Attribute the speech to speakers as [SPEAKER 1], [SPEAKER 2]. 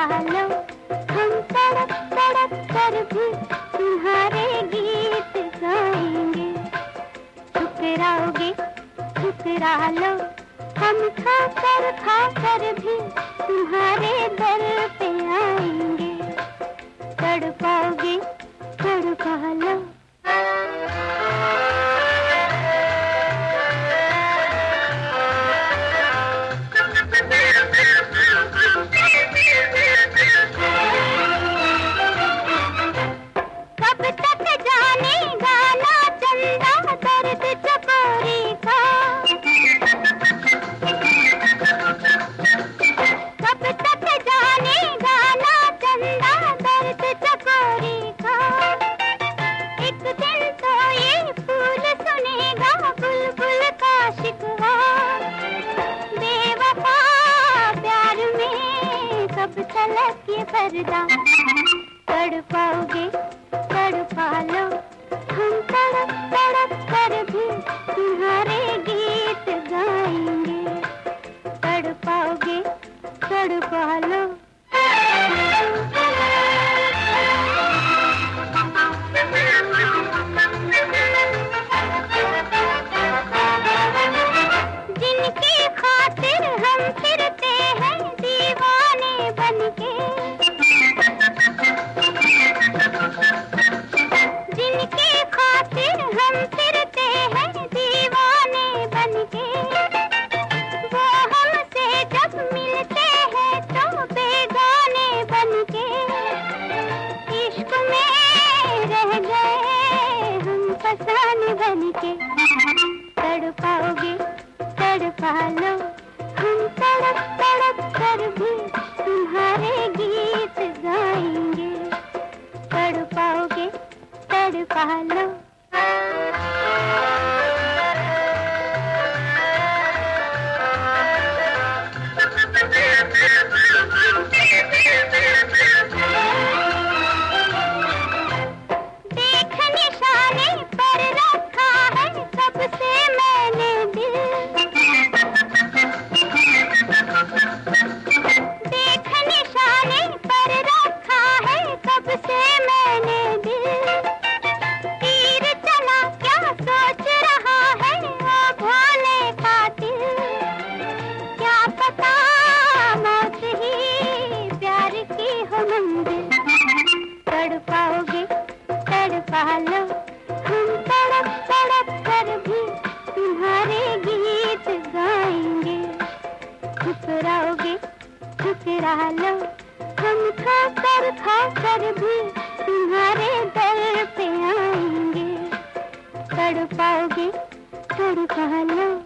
[SPEAKER 1] तड़पा लो, हम तड़प तड़प कर भी तुम्हारे गीत गाएंगे। ठुकराओगे ठुकरा लो, हम खा कर भी तुम्हारे दर पे आएंगे। तड़पाओगे तड़पा लो। कब तक जानेगा ना चंदा दर्द चकोरी का, कब तक जानेगा ना चंदा दर्द चकोरी का। एक दिन तो ये फूल सुनेगा बुलबुल का शिकवा। बेवफा प्यार में कब तलक ये पर्दा। तड़पाओगे तड़पा लो, हम तड़प तड़प कर भी तुम्हारे गीत गाएंगे। तड़पाओगे तड़पा लो। जिनकी खातिर हम फिरते हैं दीवाने बनके, जिनकी खातिर हम फिरते हैं दीवाने बनके। वो हमसे जब मिलते हैं तो बेगाने बनके। इश्क में रह गए हम फसाने बनके। तड़पाओगे तड़पा लो, हम तड़प तड़प कर भी तुम्हारे गीत गाएंगे। तड़पाओगे तड़पा लो। देख निशाने पर रखा है कब से मैंने दिल। देख निशाने पर रखा है कब से मैंने दिल। तीर चला क्या सोच रहा है वो भोले कातिल। क्या पता मौत ही प्यार की हो मंजिल। तड़पाओगे तड़पा लो, हम तड़प तड़प कर भी तुम्हारे गीत गाएंगे। ठुकराओगे ठुकरा लो, हम खा कर भी तुम्हारे दर पे आएंगे। तड़पाओगे तड़पा लो।